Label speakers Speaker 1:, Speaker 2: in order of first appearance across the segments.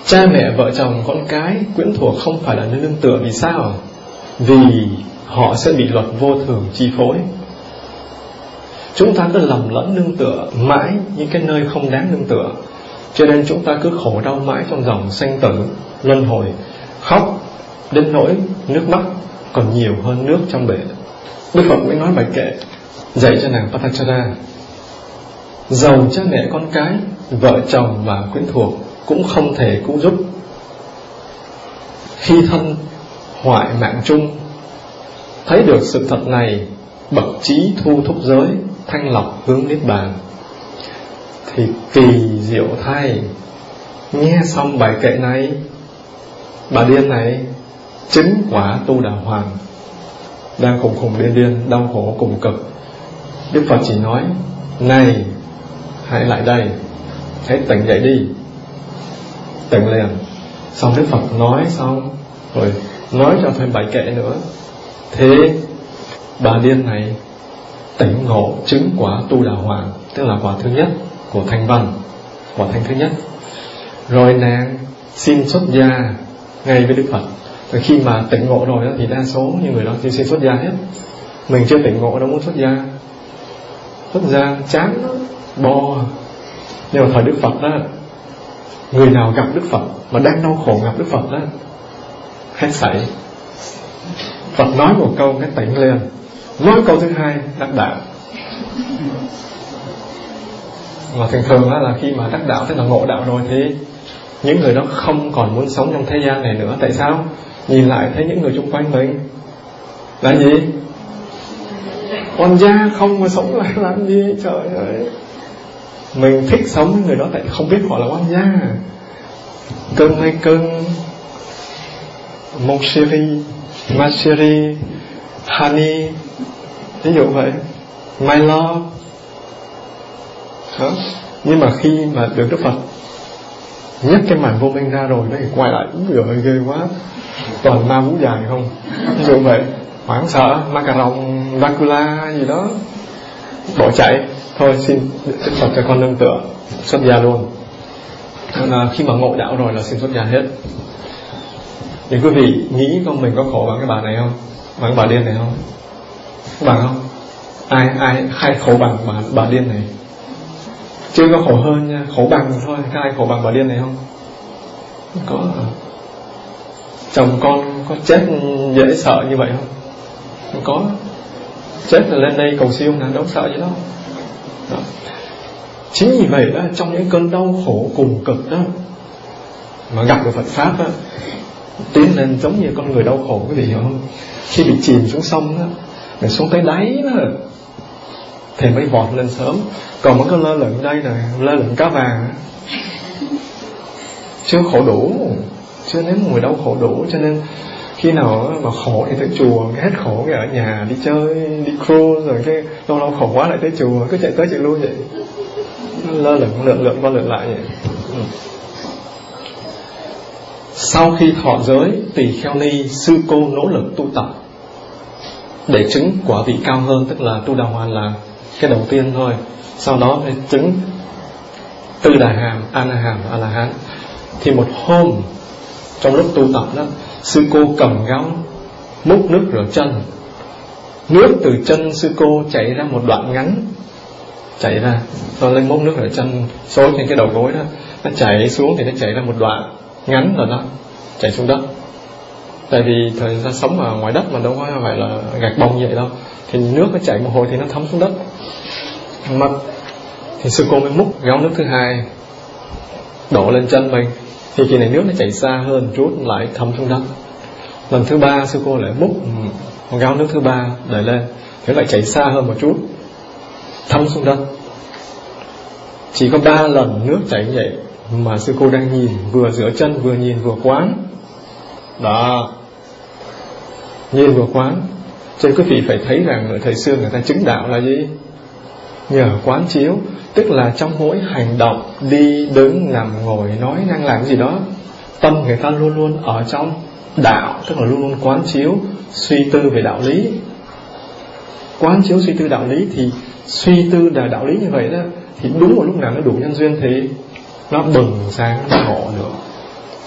Speaker 1: Cha mẹ, vợ chồng, con cái, quyến thuộc không phải là nơi nương tựa. Vì sao? Vì họ sẽ bị luật vô thường chi phối. Chúng ta cứ lầm lẫn nương tựa mãi những cái nơi không đáng nương tựa, cho nên chúng ta cứ khổ đau mãi trong dòng sanh tử luân hồi, khóc đến nỗi nước mắt còn nhiều hơn nước trong bể. Đức Phật mới nói bài kệ dạy cho nàng Patachara: dầu cha mẹ con cái, vợ chồng và quyến thuộc cũng không thể cứu giúp. Khi thân hoại mạng chung, thấy được sự thật này, bậc trí thu thúc giới, thanh lọc hướng niết bàn. Thì kỳ diệu thay, nghe xong bài kệ này, bà điên này chứng quả Tu Đà Hoàng, đang khùng khùng điên điên, đau khổ cùng cực. Đức Phật chỉ nói: này, hãy lại đây, hãy tỉnh dậy đi. Tỉnh liền. Xong Đức Phật nói xong rồi nói cho thêm bài kệ nữa. Thế bà điên này tỉnh ngộ chứng quả Tu Đà Hoàng, tức là quả thứ nhất của thanh văn, quả thanh thứ nhất. Rồi nàng xin xuất gia ngay với Đức Phật. Rồi khi mà tỉnh ngộ rồi đó, thì đa số những người đó thì xin xuất gia hết. Mình chưa tỉnh ngộ đâu muốn xuất gia. Xuất gia chán đó, bo. Nhưng mà thời Đức Phật đó, người nào gặp Đức Phật mà đang đau khổ gặp Đức Phật đó, hết sảy. Phật nói một câu cái tỉnh liền, nói câu thứ hai đắc đạo. Và thường thường đó là khi mà đắc đạo, tức là ngộ đạo rồi, thì những người đó không còn muốn sống trong thế gian này nữa. Tại sao? Nhìn lại thấy những người xung quanh mình là gì? Oan gia không mà sống lại làm gì? Trời ơi, mình thích sống với người đó tại không biết họ là oan gia. Cưng hay cưng, mon chéri, ma chérie, honey, ví dụ vậy, my love đó. Nhưng mà khi mà được Đức Phật nhấc cái màn vô minh ra rồi đó, thì quay lại ơi ghê quá, toàn ma vũ dài không, ví dụ vậy, hoảng sợ, ma cà rồng, Dracula gì đó, bỏ chạy. Thôi xin Đức Phật cho con nương tựa, xuất gia luôn. Là khi mà ngộ đạo rồi là xin xuất gia hết. Thì quý vị nghĩ con mình có khổ bằng cái bà này không? Bằng cái bà điên này không? Bằng không? Ai khổ bằng bà điên này? Chưa có khổ hơn nha, khổ bằng thôi. Các ai khổ bằng bà điên này không? Không có. Chồng con có chết dễ sợ như vậy không? Không có. Chết là lên đây cầu siêu là đâu sợ gì đâu. Đó. Chính vì vậy đó, trong những cơn đau khổ cùng cực đó, mà gặp được Phật Pháp đó, tiến lên giống như con người đau khổ, quý vị hiểu không? Khi bị chìm xuống sông đó, mình xuống tới đáy đó thì mới vọt lên sớm. Còn mới có lơ lửng đây này, lơ lửng cá vàng đó, chưa khổ đủ, chưa nếm mùi đau khổ đủ. Cho nên khi nào mà khổ thì tới chùa, hết khổ thì ở nhà đi chơi, đi cruise, rồi cái lâu khổ quá lại tới chùa, cứ chạy tới chạy lui vậy, lơ lửng lượn qua lượn lại vậy. Sau khi thọ giới, Tỳ Kheo Ni sư cô nỗ lực tu tập để chứng quả vị cao hơn, tức là Tu Đà Hoàn là cái đầu tiên thôi. Sau đó phải chứng Tư Đà Hàm, A Na Hàm, A La Hán. Thì một hôm trong lúc tu tập đó, sư cô cầm gáo múc nước rửa chân. Nước từ chân sư cô chảy ra một đoạn ngắn, chảy ra, rồi lên múc nước rửa chân xối trên cái đầu gối đó, nó chảy xuống thì nó chảy ra một đoạn ngắn rồi đó, chảy xuống đất. Tại vì thời gian sống ở ngoài đất mà đâu có phải là gạch bông vậy đâu, thì nước nó chảy một hồi thì nó thấm xuống đất mất. Thì sư cô mới múc gáo nước thứ hai đổ lên chân mình, thì kỳ này nước nó chảy xa hơn chút lại thấm xuống đất. Lần thứ ba sư cô lại múc gáo nước thứ ba đẩy lên, thì lại chảy xa hơn một chút, thấm xuống đất. Chỉ có 3 lần nước chảy vậy mà sư cô đang nhìn, vừa rửa chân vừa nhìn vừa quán đó, nhìn vừa quán. Cho nên quý vị phải thấy rằng ở thời xưa người ta chứng đạo là gì? Nhờ quán chiếu. Tức là trong mỗi hành động, đi, đứng, nằm, ngồi, nói, năng làm gì đó, tâm người ta luôn luôn ở trong đạo, tức là luôn luôn quán chiếu, suy tư về đạo lý. Quán chiếu suy tư đạo lý, thì suy tư là đạo lý như vậy đó, thì đúng một lúc nào nó đủ nhân duyên thì nó bừng sáng, nó ngộ được.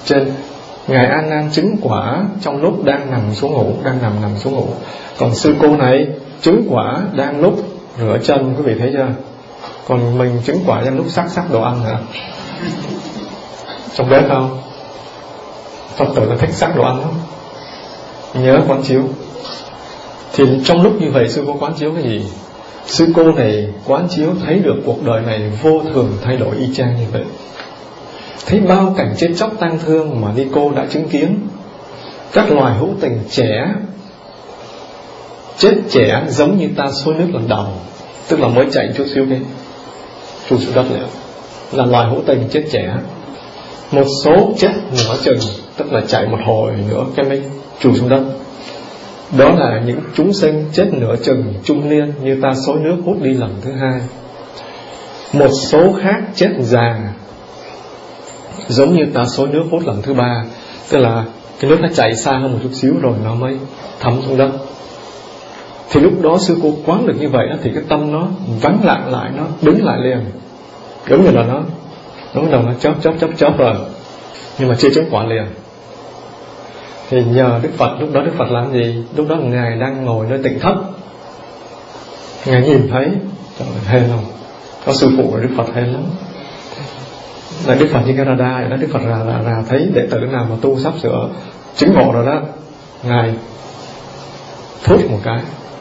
Speaker 1: Trên ngài A Nan chứng quả trong lúc đang nằm xuống ngủ, đang nằm xuống ngủ. Còn sư cô này chứng quả đang lúc rửa chân, quý vị thấy chưa? Còn mình chứng quả đang lúc sắc đồ ăn hả? Trong bếp không? Phật tử là thích sắc đồ ăn không? Nhớ quán chiếu. Thì trong lúc như vậy sư cô quán chiếu cái gì? Sư cô này quán chiếu thấy được cuộc đời này vô thường thay đổi y chang như vậy. Thấy bao cảnh chết chóc tang thương mà ni cô đã chứng kiến. Các loài hữu tình trẻ, chết trẻ giống như ta xối nước lần đầu, tức là mới chạy chút xíu cái chui xuống đất liền, là loài hữu tình chết trẻ. Một số chết nửa chừng, tức là chạy một hồi nữa cái mới chui xuống đất. Đó là những chúng sinh chết nửa chừng trung niên, như ta xối nước hút đi lần thứ hai. Một số khác chết già, giống như ta xối nước hút lần thứ ba, tức là cái nước nó chạy xa hơn một chút xíu rồi nó mới thấm xuống đất. Thì lúc đó sư cô quán được như vậy thì cái tâm nó vắng lặng lại, nó đứng lại liền, giống như là nó bắt đầu nó chớp rồi, nhưng mà chưa chứng quả liền. Thì nhờ Đức Phật, lúc đó Đức Phật làm gì? Lúc đó ngài đang ngồi nơi tịnh thất, ngài nhìn thấy, trời ơi, hên không? Có sư phụ của Đức Phật hên lắm. Là Đức Phật như cái radar vậy đó. Đức Phật ra thấy đệ tử nào mà tu sắp sửa chứng ngộ rồi đó, ngài phút một cái.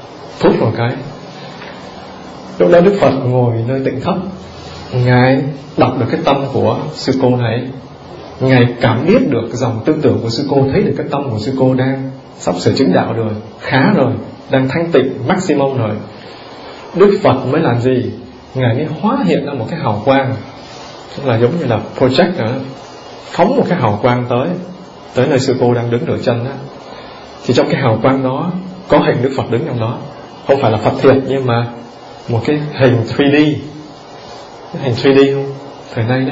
Speaker 1: Lúc đó Đức Phật ngồi nơi tịnh thất, ngài đọc được cái tâm của sư cô này, ngài cảm biết được dòng tư tưởng của sư cô, thấy được cái tâm của sư cô đang sắp sửa chứng đạo rồi, khá rồi, đang thanh tịnh maximum rồi. Đức Phật mới làm gì? Ngài mới hóa hiện ra một cái hào quang, tức là giống như là project nữa, phóng một cái hào quang tới nơi sư cô đang đứng rửa chân đó. Thì trong cái hào quang đó có hình Đức Phật đứng trong đó, không phải là Phật thiệt, nhưng mà một cái hình 3D. Cái hình 3D không? Thời nay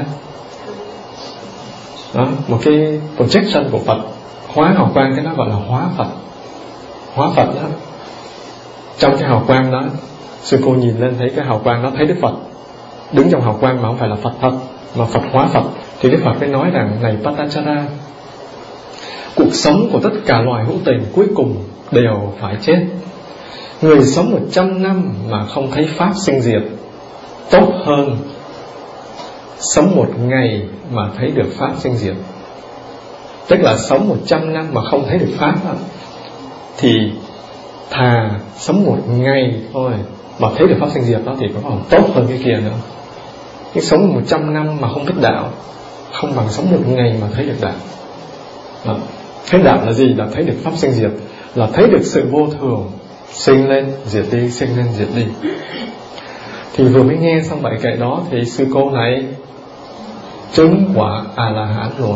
Speaker 1: đó, một cái projection của Phật, hóa hào quang, cái đó gọi là hóa Phật đó. Trong cái hào quang đó, sư cô nhìn lên thấy cái hào quang đó, thấy Đức Phật đứng trong hào quang mà không phải là Phật thật, mà Phật hóa Phật. Thì Đức Phật mới nói rằng: này Patachara, cuộc sống của tất cả loài hữu tình cuối cùng đều phải chết. Người sống 100 năm mà không thấy pháp sinh diệt, tốt hơn sống một ngày mà thấy được pháp sinh diệt. Tức là sống 100 năm mà không thấy được pháp đó, thì thà sống một ngày thôi mà thấy được pháp sinh diệt đó thì có còn tốt hơn cái kia nữa. Nhưng sống 100 năm mà không biết đạo không bằng sống một ngày mà thấy được đạo đó. Thấy đạo là gì? Là thấy được pháp sinh diệt, là thấy được sự vô thường, sinh lên diệt đi, sinh lên diệt đi. Thì vừa mới nghe xong bài kệ đó thì sư cô này chứng quả A-la-hán rồi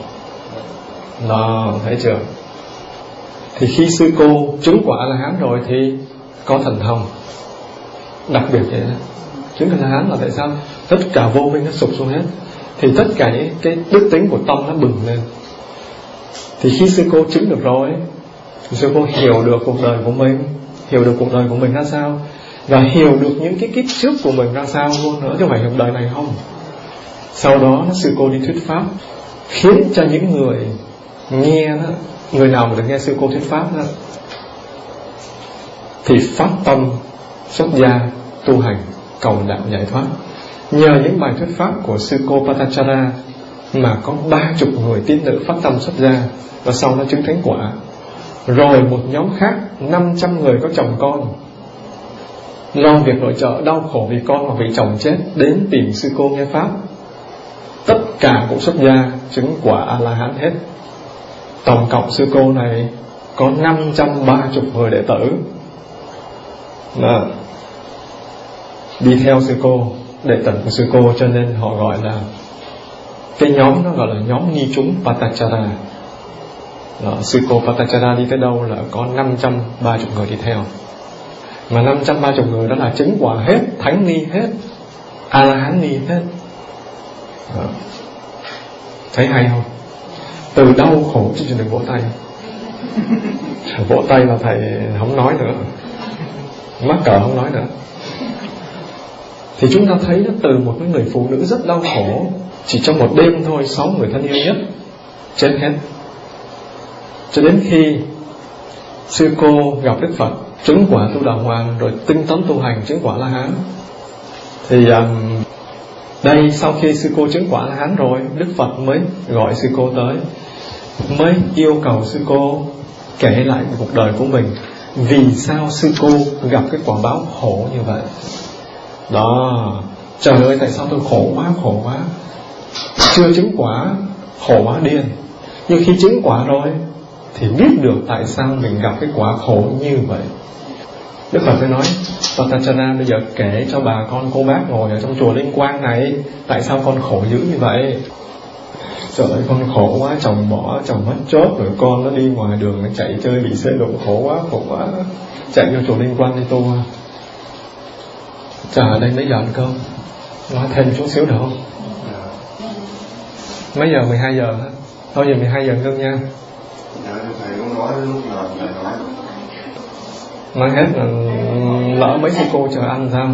Speaker 1: đó, thấy chưa? Thì khi sư cô chứng quả A-la-hán rồi thì có thần thông đặc biệt vậy đó. Chứng A-la-hán là tại sao? Tất cả vô minh nó sụp xuống hết, thì tất cả những cái đức tính của tâm nó bừng lên. Thì khi sư cô chứng được rồi thì sư cô hiểu được cuộc đời của mình, hiểu được cuộc đời của mình ra sao, và hiểu được những cái kiếp trước của mình ra sao luôn nữa, chứ không phải hiểu đời này không. Sau đó sư cô đi thuyết pháp, khiến cho những người nghe đó, người nào mà được nghe sư cô thuyết pháp đó, thì phát tâm xuất gia tu hành cầu đạo giải thoát. Nhờ những bài thuyết pháp của sư cô Patachara mà có 30 người tín nữ phát tâm xuất gia, và sau đó chứng thánh quả. Rồi một nhóm khác 500 người có chồng con, lo việc nội trợ, đau khổ vì con hoặc vì chồng chết, đến tìm sư cô nghe pháp, tất cả cũng xuất gia chứng quả A-la-hán hết. Tổng cộng sư cô này có 530 người đệ tử mà đi theo sư cô, đệ tử của sư cô, cho nên họ gọi là cái nhóm, nó gọi là nhóm ni chúng Patachara. Đó, sư cô Patachara đi tới đâu là có 530 người đi theo. Mà 530 người đó là chứng quả hết, thánh ni hết, A-la-hán ni hết. Đó. Thấy hay không? Từ đau khổ chứ đừng vỗ tay. Vỗ tay là thầy không nói nữa, mắc cỡ không nói nữa. Thì chúng ta thấy đó, từ một người phụ nữ rất đau khổ, chỉ trong một đêm thôi, 6 người thân yêu nhất chết hết. Cho đến khi sư cô gặp Đức Phật, chứng quả Tu Đà Hoàn, rồi tinh tấn tu hành chứng quả La Hán. Thì đây sau khi sư cô chứng quả La Hán rồi, Đức Phật mới gọi sư cô tới, mới yêu cầu sư cô kể lại cuộc đời của mình, vì sao sư cô gặp cái quả báo khổ như vậy. Đó, trời ơi, tại sao tôi khổ quá, chưa chứng quả khổ quá điên, nhưng khi chứng quả rồi thì biết được tại sao mình gặp cái quả khổ như vậy. Đức Phật mới nói, Patachara, bây giờ kể cho bà con cô bác ngồi ở trong chùa Linh Quang này, tại sao con khổ dữ như vậy. Trời ơi, con khổ quá, chồng bỏ, chồng mất chốt, rồi con nó đi ngoài đường nó chạy chơi bị xe đụng, khổ quá, chạy vô chùa Linh Quang đi tu. Chà, ở đây mấy giờ ăn cơm? Nói thêm chút xíu được không? Mấy giờ? 12 giờ hả? Thôi giờ 12 giờ ngưng nha.
Speaker 2: Thầy cũng nói lúc nào thầy
Speaker 1: nói hết là lỡ mấy sư cô chờ ăn sao.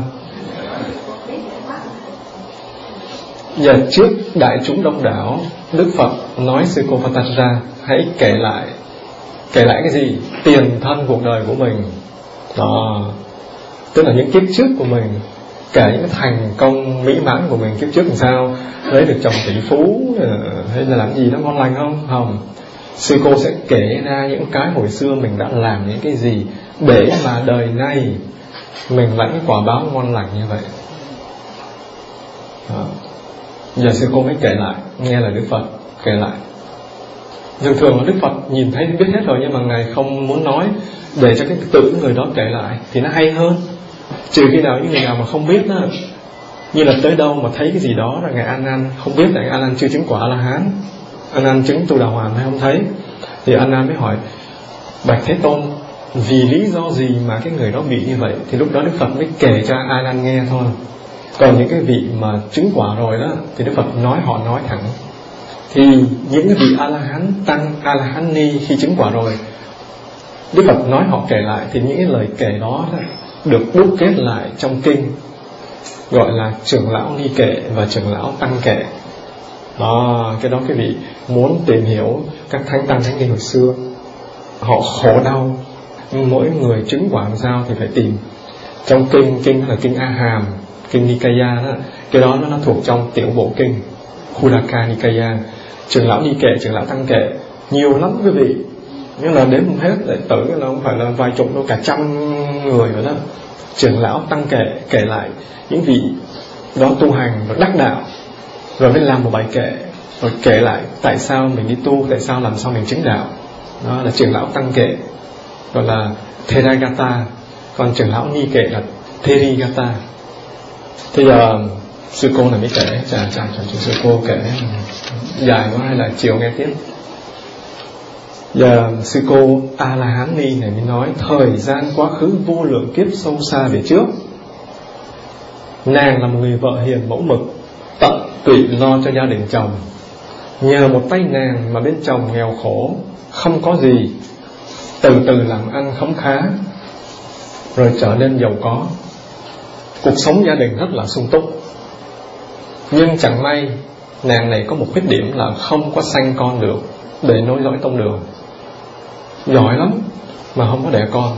Speaker 1: Giờ trước đại chúng đông đảo, Đức Phật nói sư cô Patachara hãy kể lại cái gì? Tiền thân cuộc đời của mình. Đó, tức là những kiếp trước của mình, kể những thành công mỹ mãn của mình kiếp trước làm sao, lấy được chồng tỷ phú hay là làm gì đó ngon lành không? Sư cô sẽ kể ra những cái hồi xưa mình đã làm những cái gì để mà đời này mình lãnh quả báo ngon lành như vậy. Đó. Giờ sư cô mới kể lại, nghe là Đức Phật kể lại. Thường là Đức Phật nhìn thấy biết hết rồi, nhưng mà Ngài không muốn nói, để cho cái tự người đó kể lại thì nó hay hơn. Trừ khi nào những người nào mà không biết đó, như là tới đâu mà thấy cái gì đó là Ngài A Nan không biết, là Ngài A Nan chưa chứng quả La Hán, A Nan chứng Tu Đà Hoàn hay không thấy, thì A Nan mới hỏi bạch Thế Tôn, vì lý do gì mà cái người đó bị như vậy. Thì lúc đó Đức Phật mới kể cho A Nan nghe thôi. Còn những cái vị mà chứng quả rồi đó thì Đức Phật họ nói thẳng. Thì những cái vị A La Hán tăng, A La Hán ni khi chứng quả rồi, Đức Phật nói họ kể lại, thì những cái lời kể đó được đúc kết lại trong kinh, gọi là trưởng lão ni kệ và trưởng lão tăng kệ. Đó, cái đó cái vị muốn tìm hiểu các thánh tăng thánh ni hồi xưa họ khổ đau, mỗi người chứng quả làm sao thì phải tìm trong kinh là kinh A Hàm, kinh Nikaya đó, cái đó nó thuộc trong tiểu bộ kinh Khuddaka Nikaya. Trưởng lão ni kệ, trưởng lão tăng kệ nhiều lắm quý vị, nhưng là đếm không hết, đệ tử là không phải là vài chục đâu, cả trăm người rồi đó. Trưởng lão tăng kể lại những vị đó tu hành và đắc đạo, rồi mới làm một bài kệ, rồi kể lại tại sao mình đi tu, tại sao làm sao mình chứng đạo. Đó là trưởng lão tăng kệ, gọi là Theragata. Còn trưởng lão ni kệ là Therigata. Thì giờ sư cô này mới kể, chà sư cô kể dài quá hay là chiều nghe tiếp. Giờ sư cô A La Hán Ni này mới nói, thời gian quá khứ vô lượng kiếp sâu xa về trước, nàng là một người vợ hiền mẫu mực, tận tụy lo cho gia đình chồng. Nhờ một tay nàng mà bên chồng nghèo khổ, không có gì, từ từ làm ăn khấm khá, rồi trở nên giàu có. Cuộc sống gia đình rất là sung túc. Nhưng chẳng may nàng này có một khuyết điểm là không có sanh con được để nối dõi tông đường. Giỏi lắm mà không có đẻ con.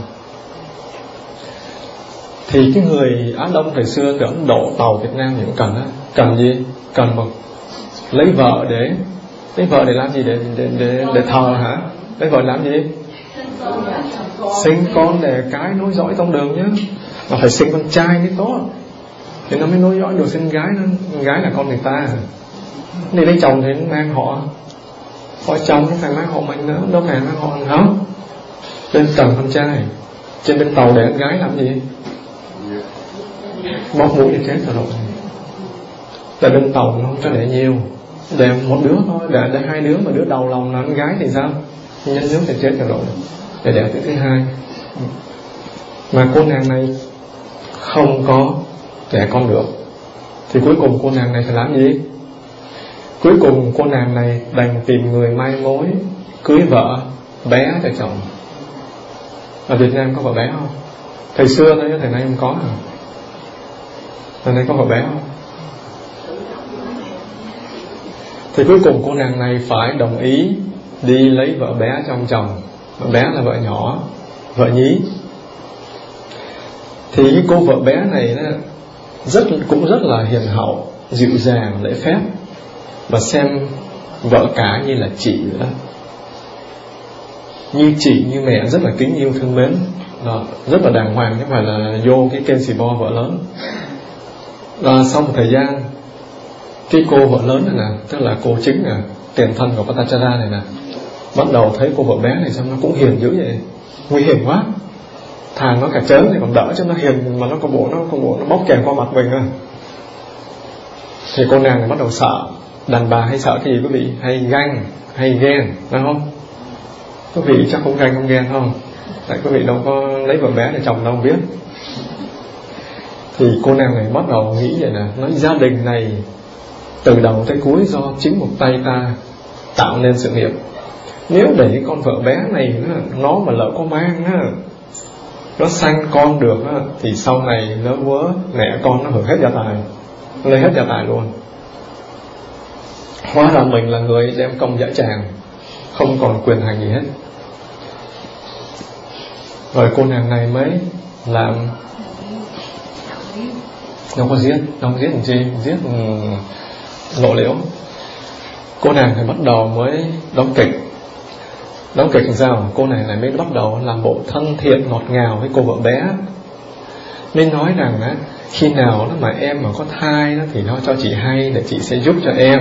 Speaker 1: Thì cái người Á Đông thời xưa, từ Ấn Độ, Tàu, Việt Nam thì cũng cần á. Cần gì? Cần một lấy vợ để làm gì? Để thờ hả? Lấy vợ làm gì? Sinh con để cái nối dõi tông đường chứ. Mà phải sinh con trai mới tốt, thì nó mới nối dõi được. Sinh gái, gái là con người ta. Đi lấy chồng thì mang họ chồng, nó phải mang họ mình nữa, đâu phải mang họ mình không. Bên cần con trai, trên bên Tàu để con gái làm gì? Bóp mũi thì chết rồi. Tại bên Tàu nó không cho để nhiều, để một đứa thôi, để hai đứa, mà đứa đầu lòng là con gái thì sao? Nhân nước thì chết rồi, để đẻ thứ hai. Mà cô nàng này không có đẻ con được, thì cuối cùng cô nàng này phải làm gì? Cuối cùng cô nàng này đành tìm người mai mối, cưới vợ bé cho chồng. Ở Việt Nam có vợ bé không? Thời xưa thôi chứ thời nay không có hả? Thời nay có vợ bé không? Thì cuối cùng cô nàng này phải đồng ý đi lấy vợ bé cho ông chồng. Vợ bé là vợ nhỏ, vợ nhí. Thì cái cô vợ bé này cũng rất là hiền hậu, dịu dàng, lễ phép, và xem vợ cả như là chị vậy đó, như chị như mẹ, rất là kính yêu thương mến đó, rất là đàng hoàng, chứ không phải là vô cái kênh xì bo vợ lớn. Sau một thời gian, cái cô vợ lớn này nè, tức là cô chính nè, tiền thân của Patachara này nè, bắt đầu thấy cô vợ bé này sao nó cũng hiền dữ vậy, nguy hiểm quá, thà nó cả chớn thì còn đỡ, chứ nó hiền mà nó có bộ nó bóc kèm qua mặt mình à. Thì cô nàng này bắt đầu sợ. Đàn bà hay sợ cái gì quý vị? Hay ganh, hay ghen, phải không? Quý vị chắc không ganh không ghen không? Tại quý vị đâu có lấy vợ bé để chồng đâu biết. Thì cô nàng này bắt đầu nghĩ vậy nè, nói gia đình này từ đầu tới cuối do chính một tay ta tạo nên sự nghiệp. Nếu để con vợ bé này nó mà lỡ có mang nó sanh con được thì sau này nó vớ mẹ con nó hưởng hết gia tài, lấy hết gia tài luôn. Hóa ra mình là người đem công dã tràng, không còn quyền hành gì hết. Rồi cô nàng này mới làm, đâu có giết làm chi, giết lộ liễu. Cô nàng này bắt đầu mới đóng kịch. Đóng kịch làm sao? Cô nàng này mới bắt đầu làm bộ thân thiện ngọt ngào với cô vợ bé, nên nói rằng khi nào mà em mà có thai thì nó cho chị hay, để chị sẽ giúp cho em,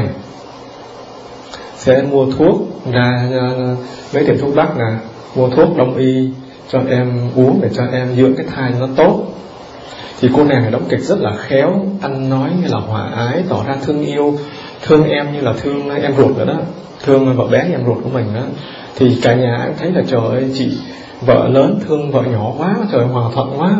Speaker 1: sẽ mua thuốc ra mấy tiệm thuốc bắc nè, mua thuốc đông y cho em uống để cho em dưỡng cái thai nó tốt. Thì cô nàng này đóng kịch rất là khéo, ăn nói như là hòa ái, tỏ ra thương yêu, thương em như là thương em ruột rồi đó, thương vợ bé như em ruột của mình đó. Thì cả nhà cũng thấy là trời ơi, chị vợ lớn thương vợ nhỏ quá, trời hòa thuận quá.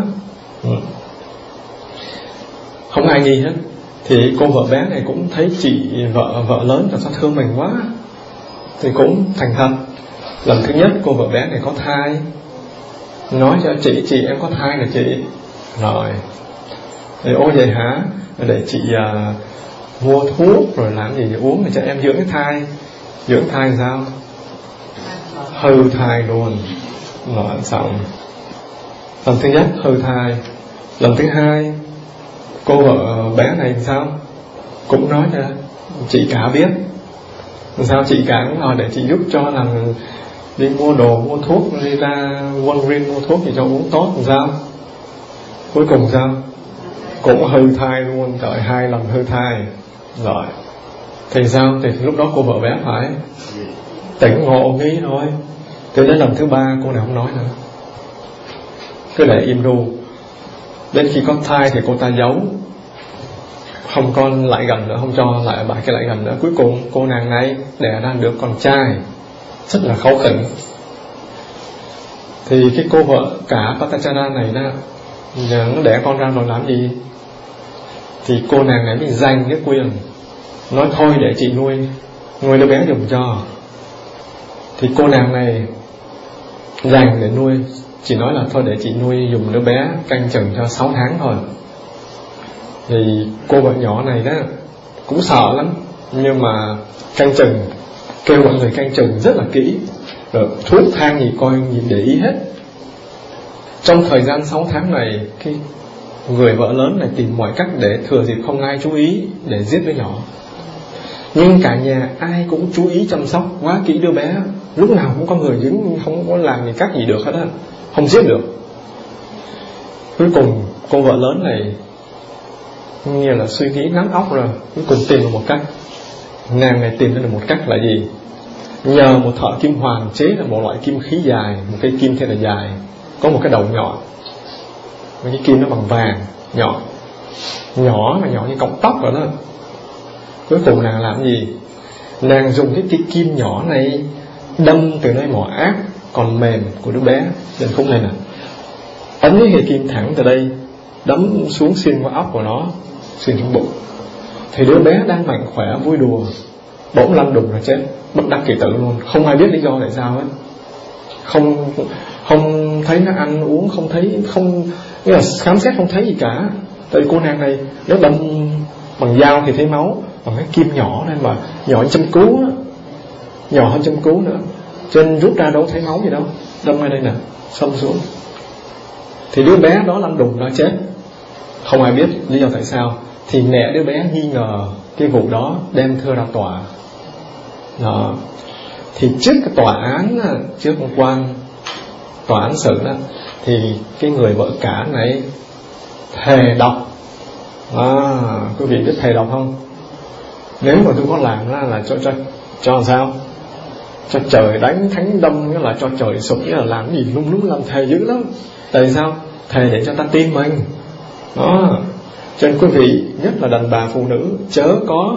Speaker 1: Không ai nghi hết. Thì cô vợ bé này cũng thấy chị vợ lớn là sao thương mình quá, thì cũng thành thật. Lần thứ nhất cô vợ bé này có thai, nói cho chị em có thai là chị. Rồi thì ô vậy hả, để chị mua thuốc rồi làm gì để uống để cho em dưỡng cái thai. Dưỡng thai sao? Hư thai luôn. Rồi xong. Lần thứ nhất hư thai. Lần thứ hai cô vợ bé này sao? Cũng nói cho chị cả biết. Sao chị cả cũng nói để chị giúp cho làm đi mua đồ, mua thuốc, đi ra Walgreens mua thuốc thì cho uống tốt. Sao? Cuối cùng sao? Cũng hư thai luôn. Trời, 2 lần hư thai. Rồi thì sao? Thì lúc đó cô vợ bé phải tỉnh ngộ nghĩ thôi. Tới đến lần thứ 3 cô nào không nói nữa, cứ để im ru. Đến khi có thai thì cô ta giấu, không con lại gần nữa, không cho lại bà cái lại gần nữa. Cuối cùng cô nàng này đẻ ra được con trai, rất là kháu khỉnh. Thì cái cô vợ cả Patachara này nó đẻ con ra rồi làm gì? Thì cô nàng này mới giành cái quyền, nói thôi để chị nuôi đứa bé dùng cho. Thì cô nàng này dành để nuôi, chỉ nói là thôi để chị nuôi dùng đứa bé, canh chừng cho 6 tháng thôi. Thì cô vợ nhỏ này cũng sợ lắm, nhưng mà canh chừng, kêu mọi người canh chừng rất là kỹ, rồi thuốc thang gì coi gì để ý hết. Trong thời gian 6 tháng này, cái người vợ lớn này tìm mọi cách để thừa dịp không ai chú ý để giết đứa nhỏ. Nhưng cả nhà ai cũng chú ý chăm sóc quá kỹ đứa bé, lúc nào cũng có người dính, không có làm gì cách gì được hết á, không giết được. Cuối cùng cô vợ lớn này như là suy nghĩ nắn óc rồi, cuối cùng tìm được một cách. Nàng này tìm được một cách là gì? Nhờ một thợ kim hoàn chế là một loại kim khí dài, một cây kim thật là dài, có một cái đầu nhọn, cái kim nó bằng vàng, nhọn mà nhỏ như cọng tóc rồi đó. Cuối cùng nàng làm gì? Nàng dùng cái kim nhỏ này đâm từ nơi mỏ ác còn mềm của đứa bé lên khúc này nè, ấn cái cây kim thẳng từ đây đấm xuống xuyên qua óc của nó, xuyên trong bụng. Thì đứa bé đang mạnh khỏe vui đùa, bỗng lăn đùng rồi chết, bất đắc kỳ tử luôn, không ai biết lý do tại sao hết. Không thấy nó ăn uống, không thấy, không nghĩa là khám xét không thấy gì cả. Tại cô nàng này nếu đâm bằng dao thì thấy máu, bằng cái kim nhỏ này mà nhỏ hơn châm cứu đó, nhỏ hơn châm cứu nữa, cho nên rút ra đâu thấy máu gì đâu, đâm ngay đây nè, xông xuống. Thì đứa bé đó lăn đùng ra chết, không ai biết lý do tại sao. Thì mẹ đứa bé nghi ngờ cái vụ đó, đem thưa ra tòa đó. Thì trước cái tòa án, trước ông quan tòa án xử đó, thì cái người vợ cả này thề độc. Quý vị biết thề độc không? Nếu mà tôi có làm là cho làm sao? Cho trời đánh thánh đâm, nghĩa là cho trời sụp, nghĩa là làm cái gì lung lung, làm thề dữ lắm. Tại sao? Thề để cho ta tin mình đó. Cho nên quý vị, nhất là đàn bà phụ nữ, chớ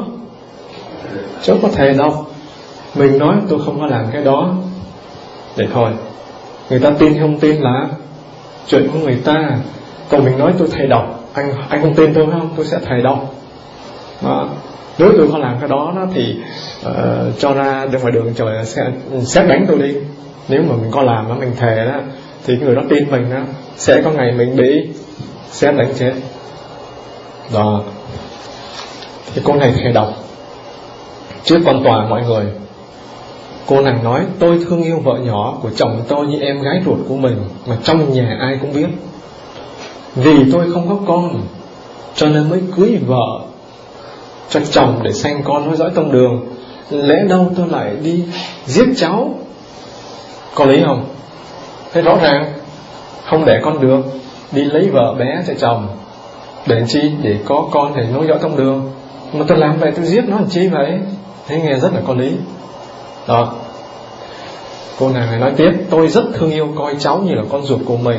Speaker 1: có thề độc. Mình nói tôi không có làm cái đó để thôi, người ta tin hay không tin là chuyện của người ta. Còn mình nói tôi thề độc, anh không tin tôi không? Tôi sẽ thề độc đó. Nếu tôi không làm cái đó thì cho ra ngoài đường trời sẽ đánh tôi đi. Nếu mà mình có làm đó, mình thề đó, thì người đó tin mình đó, sẽ có ngày mình bị xét đánh chết đó. Thì cô này thề độc trước quan tòa mọi người. Cô nàng nói tôi thương yêu vợ nhỏ của chồng tôi như em gái ruột của mình, mà trong nhà ai cũng biết. Vì tôi không có con cho nên mới cưới vợ cho chồng để sanh con nối dõi tông đường. Lẽ đâu tôi lại đi giết cháu? Có lý không? Thế rõ ràng không để con được, đi lấy vợ bé cho chồng để chi? Để có con để nối dõi tông đường. Mà tôi làm vậy, tôi giết nó làm chi vậy? Thế nghe rất là có lý đó. Cô nàng này nói tiếp, tôi rất thương yêu coi cháu như là con ruột của mình,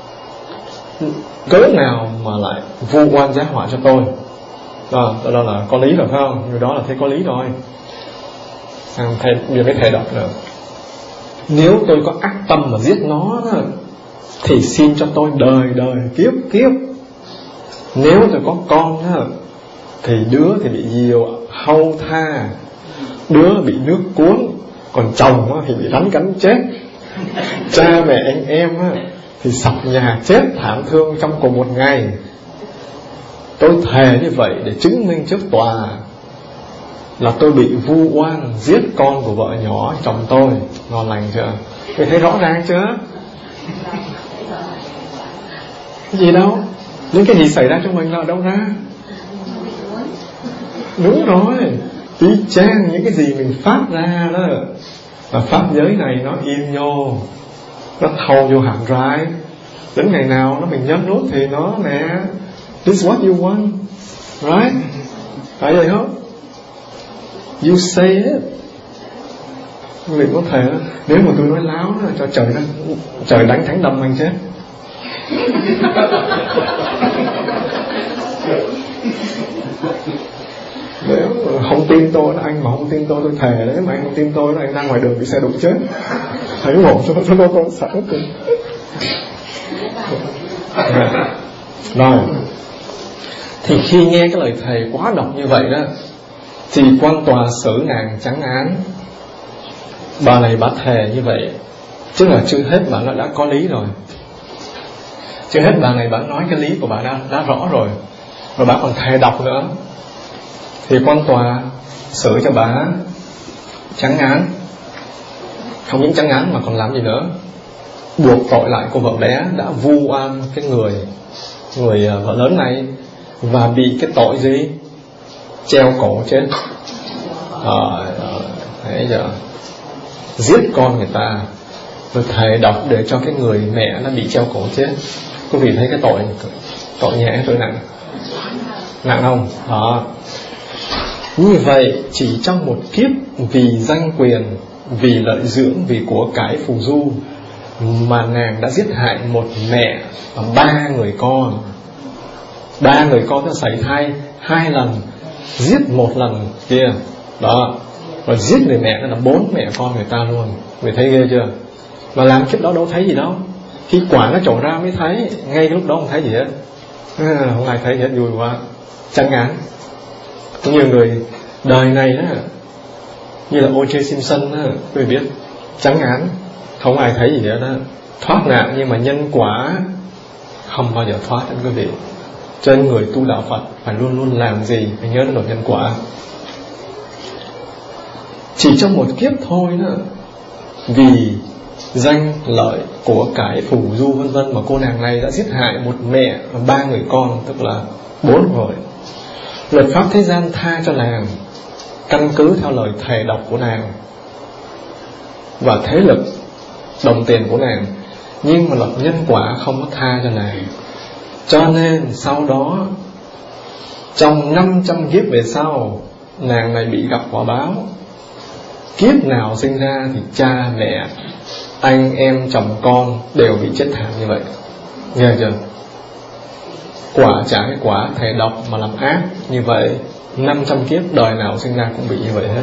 Speaker 1: cớ nào mà lại vu oan giá họa cho tôi đó. Đó là có lý rồi phải không? Người đó là thấy có lý rồi. Thầy vừa mới thề độc nữa, nếu tôi có ác tâm mà giết nó đó, thì xin cho tôi đời đời kiếp kiếp. Nếu tôi có con đó, thì đứa thì bị diều hâu tha, đứa bị nước cuốn, còn chồng thì bị rắn cắn chết. Cha mẹ anh em thì sập nhà chết thảm thương trong cùng một ngày. Tôi thề như vậy để chứng minh trước tòa là tôi bị vu oan giết con của vợ nhỏ chồng tôi. Ngon lành chưa? Tôi thấy rõ ràng chưa? Cái gì đâu? Những cái gì xảy ra trong mình là đâu ra? Đúng rồi, tí chang những cái gì mình phát ra đó. Và pháp giới này nó im nhô, nó thâu vô hàm rái. Đến ngày nào nó mình nhấn nút thì nó nè, this is what you want, right? Phải vậy không? You say it. Mình có thể, nếu mà tôi nói láo đó, cho trời đánh thánh đâm anh chết. Nếu không tin tôi, anh mà không tin tôi thề đấy, mà anh không tin tôi, anh đang ngoài đường bị xe đụng chết. Thấy một cho nó con sẵn rồi. Rồi. Thì khi nghe cái lời thề quá độc như vậy đó, thì quan tòa xử nàng trắng án. Bà này bà thề như vậy, chứ là chưa hết bà đã có lý rồi. Chưa hết bà này bà nói cái lý của bà đã rõ rồi, rồi bà còn thề độc nữa. Thì quan tòa xử cho bà trắng án. Không những trắng án mà còn làm gì nữa, buộc tội lại cô vợ bé đã vu oan cái người vợ lớn này, và bị cái tội gì? Treo cổ chết. Thấy chưa? Giết con người ta, rồi thề độc để cho cái người mẹ nó bị treo cổ chết. Quý vị thấy cái tội nhẹ tội nặng? Nặng không? Đó. Như vậy chỉ trong một kiếp, vì danh quyền, vì lợi dưỡng, vì của cải phù du, mà nàng đã giết hại một mẹ và 3 người con. 3 người con nó sảy thai 2 lần, giết 1 lần kia đó, rồi giết người mẹ đó là 4 mẹ con người ta luôn. Người thấy ghê chưa? Mà làm kiếp đó đâu thấy gì đâu, khi quả nó trổ ra mới thấy. Ngay cái lúc đó không thấy gì hết, không ai thấy gì hết. Vui quá. Trắng án. Cũng như người đời này đó, như là O.J. Simpson đó, quý vị biết, trắng án, không ai thấy gì hết đó. Thoát nạn nhưng mà nhân quả không bao giờ thoát. Quý vị Cho nên người tu đạo Phật phải luôn luôn làm gì? Phải nhớ đến luật nhân quả. Chỉ trong một kiếp thôi đó, vì danh lợi của cải phù du vân vân mà cô nàng này đã giết hại một mẹ và 3 người con, tức là 4 rồi. Luật pháp thế gian tha cho nàng căn cứ theo lời thề độc của nàng và thế lực đồng tiền của nàng, nhưng mà luật nhân quả không có tha cho nàng. Cho nên sau đó, trong 500 kiếp về sau, nàng này bị gặp quả báo. Kiếp nào sinh ra thì cha mẹ, anh em, chồng con đều bị chết thảm như vậy. Nghe chưa? Quả trả cái quả thề độc mà làm ác như vậy, 500 kiếp đời nào sinh ra cũng bị như vậy hết.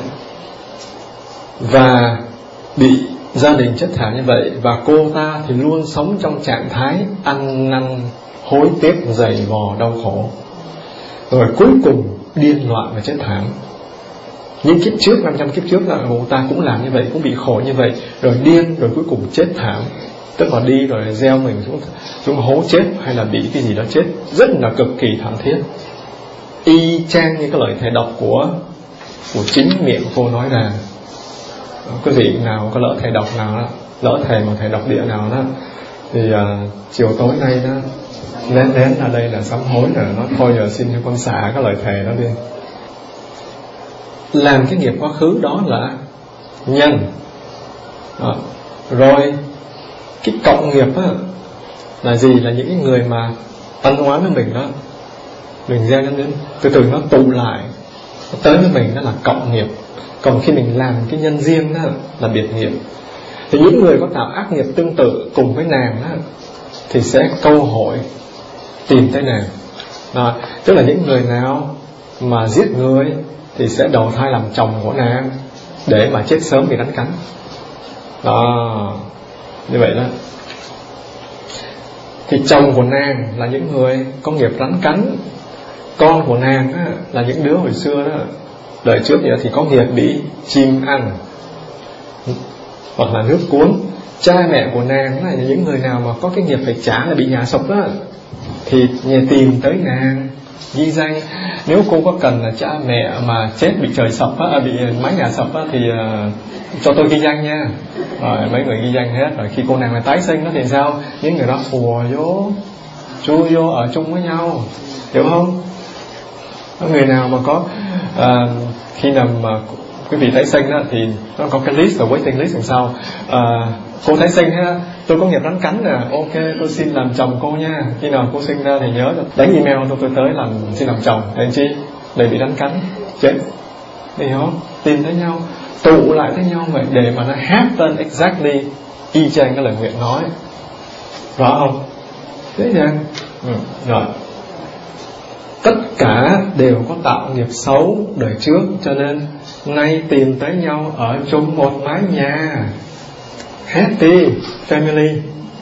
Speaker 1: Và bị gia đình chết thảm như vậy. Và cô ta thì luôn sống trong trạng thái ăn năn hối tiếc, dày vò, đau khổ. Rồi cuối cùng điên loạn và chết thảm. Những kiếp trước, 500 kiếp trước là cô ta cũng làm như vậy, cũng bị khổ như vậy. Rồi điên, rồi cuối cùng chết thảm. Tức là đi rồi gieo mình xuống hố chết, hay là bị cái gì đó chết, rất là cực kỳ thảm thiết. Y chang như cái lời thề độc của chính miệng cô nói ra. Quý vị nào có lỡ thề độc nào đó, lỡ thề mà thề độc địa nào đó, thì chiều tối nay đó đến là đây là sám hối rồi, nó thôi giờ xin cho con xả cái lời thề đó đi. Làm cái nghiệp quá khứ đó là nhân. Rồi cái cộng nghiệp á là gì? Là những cái người mà ân oán với mình đó, mình gieo nhân đến từ từ nó tụ lại, nó tới với mình, đó là cộng nghiệp. Còn khi mình làm cái nhân riêng đó là biệt nghiệp. Thì những người có tạo ác nghiệp tương tự cùng với nàng đó, thì sẽ câu hội tìm tới nàng đó. Tức là những người nào mà giết người thì sẽ đầu thai làm chồng của nàng, để mà chết sớm vì đánh cắn đó. Như vậy đó. Thì chồng của nàng là những người có nghiệp rắn cắn. Con của nàng á, là những đứa hồi xưa đó, đời trước vậy thì có nghiệp bị chim ăn hoặc là nước cuốn. Cha mẹ của nàng là những người nào mà có cái nghiệp phải trả là bị nhà sập đó, thì nhà tìm tới nàng ghi danh. Nếu cô có cần là cha mẹ mà chết bị trời sập á, bị mái nhà sập á, thì cho tôi ghi danh nha. Rồi mấy người ghi danh hết. Rồi khi cô nàng này tái sinh đó thì sao? Những người đó phùa vô, chui vô ở chung với nhau, hiểu không? Người nào mà có khi nào mà quý vị tái sinh đó, thì nó có cái list, rồi waiting list đằng sau. Cô tái sinh ha, tôi có nghiệp rắn cắn nè, ok tôi xin làm chồng cô nha. Khi nào cô sinh ra thì nhớ đánh email tôi tới làm, xin làm chồng. Để chi? Để bị rắn cắn chết. Thì không tìm thấy nhau, tụ lại với nhau vậy, để mà nó happen exactly y chang cái lời nguyện nói. Rõ không? Dễ dàng. Rồi. Tất cả đều có tạo nghiệp xấu đời trước, cho nên nay tìm tới nhau ở chung một mái nhà, happy family.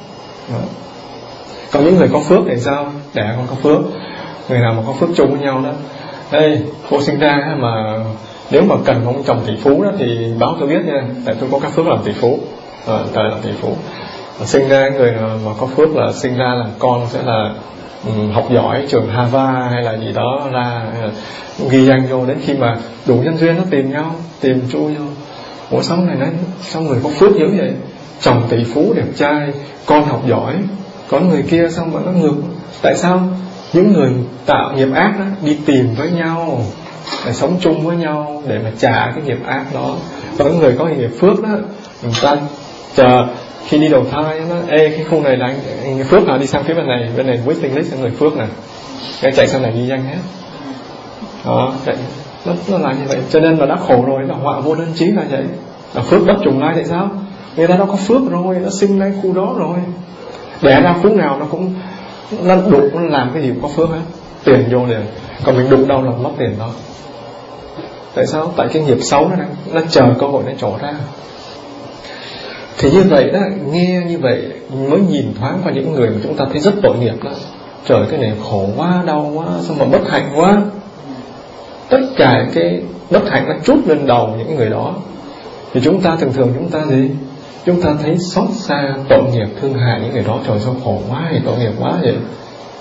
Speaker 1: Còn những người có phước thì sao? Đẻ con có phước. Người nào mà có phước chung với nhau đó, đây cô sinh ra mà nếu mà cần ông chồng tỷ phú đó thì báo tôi biết nha, tại tôi có các phước làm tỷ phú. Trời làm tỷ phú. Sinh ra người mà có phước là sinh ra là con sẽ là học giỏi trường Harvard hay là gì đó ra, ghi danh vô. Đến khi mà đủ nhân duyên nó tìm nhau, tìm chui vô. Ủa sống này nói sao người có phước dữ vậy? Chồng tỷ phú đẹp trai, con học giỏi. Có người kia xong mà nó ngược. Tại sao? Những người tạo nghiệp ác đó đi tìm với nhau để sống chung với nhau, để mà trả cái nghiệp ác đó. Và những người có nghiệp phước đó, người ta chờ khi đi đầu thai nó, ê cái khu này là anh phước nào đi sang phía bên này waiting list người phước nè, cái chạy sang này ghi danh hết đó. Nó là như vậy. Cho nên là đã khổ rồi, là họa vô đơn chí là vậy. Là phước bất trùng lai. Tại sao? Người ta đã có phước rồi, nó sinh lên khu đó rồi, đẻ ra phú nào nó cũng nó đụng, nó làm cái gì cũng có phước hết, tiền vô liền. Còn mình đụng đâu là mất tiền đó. Tại sao? Tại cái nghiệp xấu nó chờ cơ hội nó trổ ra. Thì như vậy đó, nghe như vậy mới nhìn thoáng qua những người mà chúng ta thấy rất tội nghiệp đó. Trời, cái này khổ quá, đau quá, sao mà bất hạnh quá. Tất cả cái bất hạnh nó trút lên đầu những người đó. Thì chúng ta thường chúng ta gì? Chúng ta thấy xót xa, tội nghiệp, thương hại những người đó. Trời sao khổ quá, thì tội nghiệp quá vậy.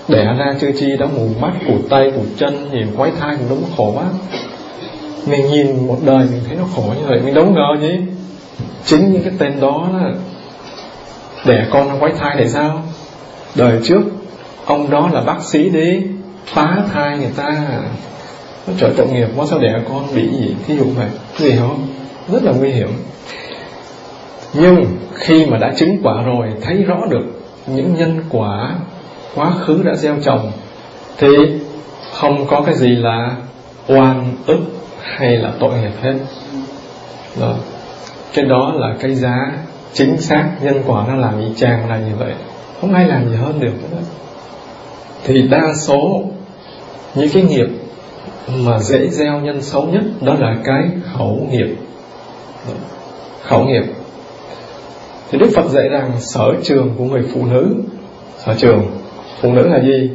Speaker 1: đẻ ra chưa chi đã mù mắt, cụt tay, cụt chân, nhìn quái thai cũng đúng khổ quá. Mình nhìn một đời mình thấy nó khổ như vậy, mình đâu ngờ gì. Chính những cái tên đó là đẻ con nó quái thai tại sao? Đời trước ông đó là bác sĩ đi, phá thai người ta, nó trở tội nghiệp quá, sao đẻ con bị gì, thí dụ vậy, gì không? Rất là nguy hiểm. Nhưng khi mà đã chứng quả rồi, thấy rõ được những nhân quả quá khứ đã gieo trồng, thì không có cái gì là oan ức hay là tội nghiệp hết. Đó. Cái đó là cái giá chính xác, nhân quả nó làm y chang là như vậy, không ai làm gì hơn được nữa. Thì đa số những cái nghiệp mà dễ gieo nhân xấu nhất đó là cái khẩu nghiệp. Khẩu nghiệp. Thì Đức Phật dạy rằng sở trường của người phụ nữ, sở trường phụ nữ là gì?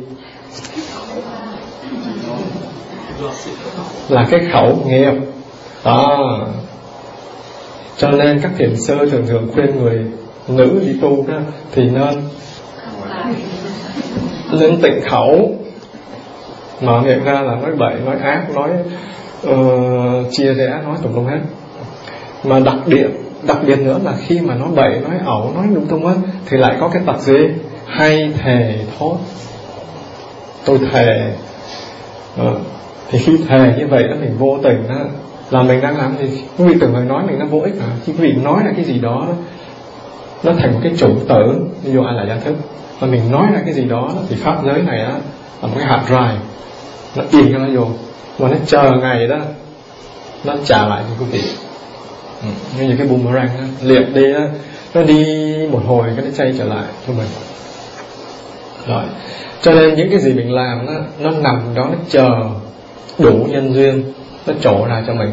Speaker 1: Là cái khẩu nghiệp. Cho nên các thiền sư thường khuyên người nữ đi tu đó, thì nên tịnh khẩu, mở miệng ra là nói bậy, nói ác, nói chia rẽ, nói tùm lum hết. Mà đặc biệt nữa là khi mà nói bậy, nói ẩu, nói lung tung hết, thì lại có cái tật gì? Hay thề thốt. Tôi thề. Thì khi thề như vậy đó, mình vô tình đó, là mình đang làm gì? Quý vị tưởng người nói mình nó vô ích hả? Khi quý vị nói là cái gì đó, nó thành một cái chủng tử, ví dụ ai là gia thức, và mình nói là cái gì đó, thì pháp giới này đó, là một cái hạt rài, nó in cho nó vô, mà nó chờ ngày đó nó trả lại cho quý vị. Như cái boomerang đó, liệt đi đó, nó đi một hồi cái nó chay trở lại cho mình. Rồi, cho nên những cái gì mình làm đó, nó nằm đó, nó chờ đủ nhân duyên, nó trổ ra cho mình.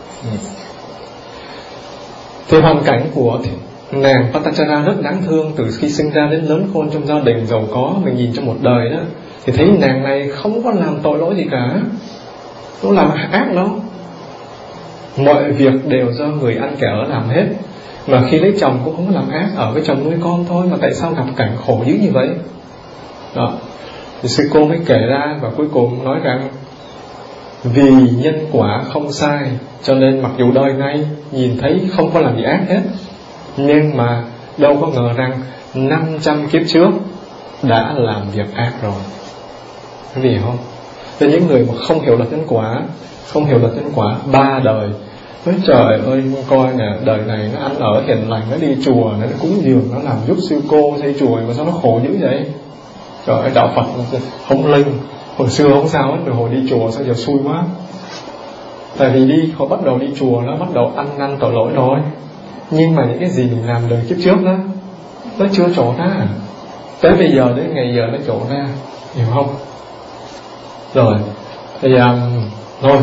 Speaker 1: Thì hoàn cảnh của nàng Patachara rất đáng thương. Từ khi sinh ra đến lớn khôn trong gia đình giàu có, mình nhìn trong một đời đó, thì thấy nàng này không có làm tội lỗi gì cả, không làm ác đâu. Mọi việc đều do người ăn kẻ ở làm hết. Mà khi lấy chồng cũng không có làm ác, ở với chồng nuôi con thôi, mà tại sao gặp cảnh khổ dữ như vậy? Đó. Thì sư cô mới kể ra, và cuối cùng nói rằng vì nhân quả không sai, cho nên mặc dù đời này nhìn thấy không có làm gì ác hết, nhưng mà đâu có ngờ rằng 500 kiếp trước đã làm việc ác rồi. Cái gì không? Cho những người mà không hiểu luật nhân quả, không hiểu luật nhân quả 3 đời, nói trời ơi, coi nè, đời này nó ăn ở hiền lành, nó đi chùa, nó cúng dường, nó làm giúp sư cô xây chùa, mà sao nó khổ dữ vậy? Trời ơi, đạo Phật không linh, hồi xưa không sao hết, rồi hồi đi chùa sao giờ xui quá. Tại vì họ bắt đầu đi chùa, nó bắt đầu ăn năn tội lỗi rồi, nhưng mà những cái gì mình làm đời kiếp trước đó, nó chưa trổ ra. Tới bây giờ, đến ngày giờ nó trổ ra, hiểu không? Rồi, bây giờ thôi.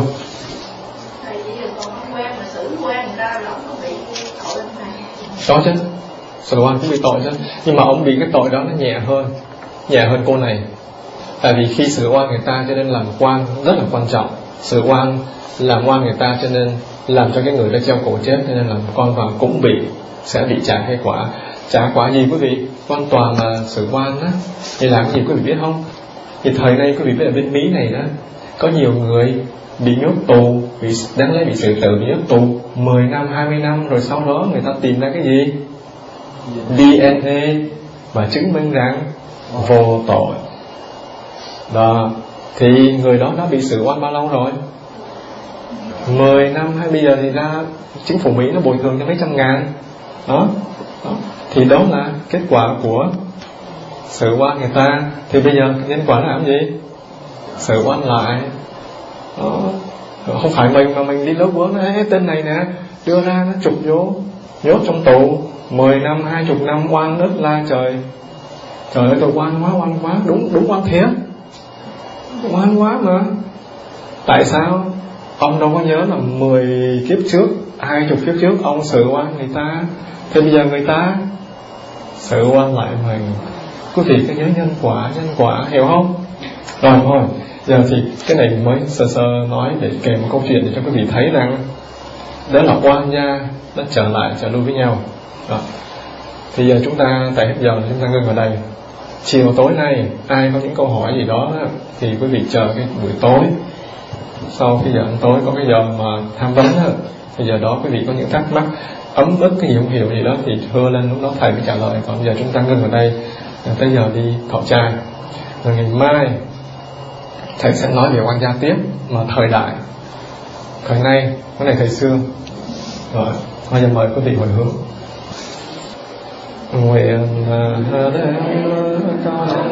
Speaker 1: Có chứ, xử oan cũng bị tội chứ, nhưng mà ông bị cái tội đó nó nhẹ hơn cô này. Tại vì khi xử oan người ta cho nên làm quan rất là quan trọng. Xử oan làm oan người ta cho nên làm cho cái người đó treo cổ chết, cho nên làm con vào cũng sẽ bị trả hay quả. Trả quả gì quý vị? Quan tòa mà xử oan á, thì làm cái gì quý vị biết không? Thì thời nay quý vị biết ở bên Mỹ này đó, có nhiều người bị nhốt tù, đáng lẽ bị xử tử, bị nhốt tù 10 năm, 20 năm, rồi sau đó người ta tìm ra cái gì? DNA, và chứng minh rằng vô tội. Đó, thì người đó đã bị xử oan bao lâu rồi? 10 năm, hay bây giờ thì ra chính phủ Mỹ nó bồi thường cho mấy trăm ngàn. Đó. Thì đó là kết quả của xử oan người ta. Thì bây giờ nhân quả nó làm gì? Xử oan lại. Đó. Không phải mình mà mình đi lớp bữa nó tên này nè, đưa ra nó chụp vô, nhốt trong tù 10 năm, 20 năm, oan ức la trời. Trời ơi, tôi oan quá, đúng oan thiệt, oan quá mà. Tại sao? Ông đâu có nhớ là 10 kiếp trước, 20 kiếp trước ông xử oan người ta, thì bây giờ người ta xử oan lại mình. Quý vị cứ nhớ nhân quả, hiểu không? Rồi thôi, giờ thì cái này mới sơ nói để kể một câu chuyện để cho quý vị thấy rằng đó là oan gia, nó trở lui với nhau. Đó. Thì giờ chúng ta, tại hết giờ chúng ta ngưng ở đây. chiều tối nay ai có những câu hỏi gì đó thì quý vị chờ cái buổi tối, sau khi giờ ăn tối có cái giờ mà tham vấn thì giờ đó quý vị có những thắc mắc ấm ức cái gì không hiểu gì đó thì thưa lên, lúc đó thầy mới trả lời. Còn giờ chúng ta ngưng ở đây tới giờ đi thọ trai, rồi ngày mai thầy sẽ nói về oan gia tiếp, mà thời đại thời nay, cái này thời xưa. Rồi bây giờ mời quý vị hồi hướng. Nguyện đem cho